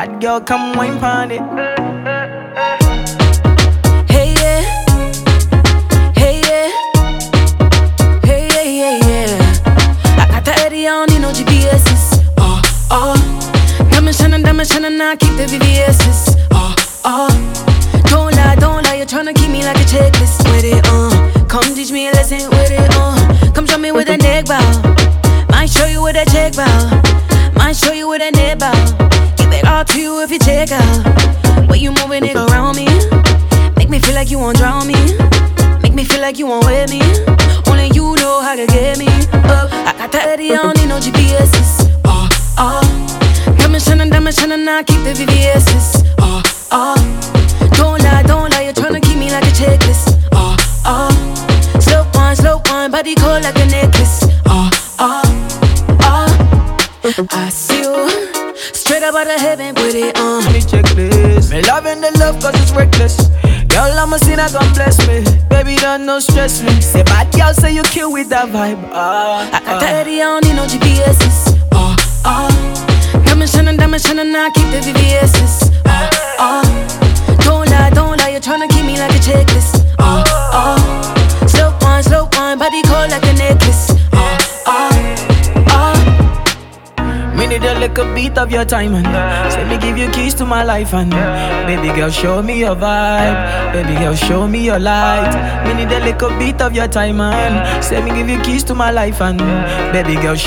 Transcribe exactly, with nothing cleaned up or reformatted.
Bad girl, come wine pon it. Hey yeah, hey yeah, hey yeah, yeah, yeah. I got the Eddie, I don't need no G P S's. Oh, oh, diamond shining, diamond shining, I keep the V V S's. Oh, oh, don't lie, don't lie, you're tryna keep me like a checklist. With it, uh, come teach me a lesson with it, uh, come show me with a neck bow. Might show you with a check bow. Might show you with a neck bow. Give it all to you if you check out. Way you moving, nigga, around me. Make me feel like you won't drown me. Make me feel like you won't wear me. Only you know how to get me up. I got the Eddie, I don't need no G P S's. Oh, oh, diamond shining, diamond shining, I keep the V V S's. Oh, oh, don't lie, don't lie, you're tryna keep me like a checklist. Oh, oh, slow wine, slow wine, body cold like a necklace. Oh, oh, oh, I see you straight up out of heaven with it on. Me checklist. Me loving the love cause it's reckless. Girl, I'm a sinner, God bless me. Baby, don't no stress me. Say bad girl, say you kill with that vibe. Ah, I got the Eddie, I don't need no G P S's. Oh, oh, diamond shining, diamond shining, I keep the V V S's. Oh, oh, don't lie, don't lie, you're tryna keep me like a checklist. Oh, oh, slow wine, slow wine, body cold like a necklace. Oh, oh, oh. me need a little beat of your time and say me give you keys to my life and baby girl show me your vibe. Baby girl show me your light. Me need a little beat of your time and say me give you keys to my life and baby girl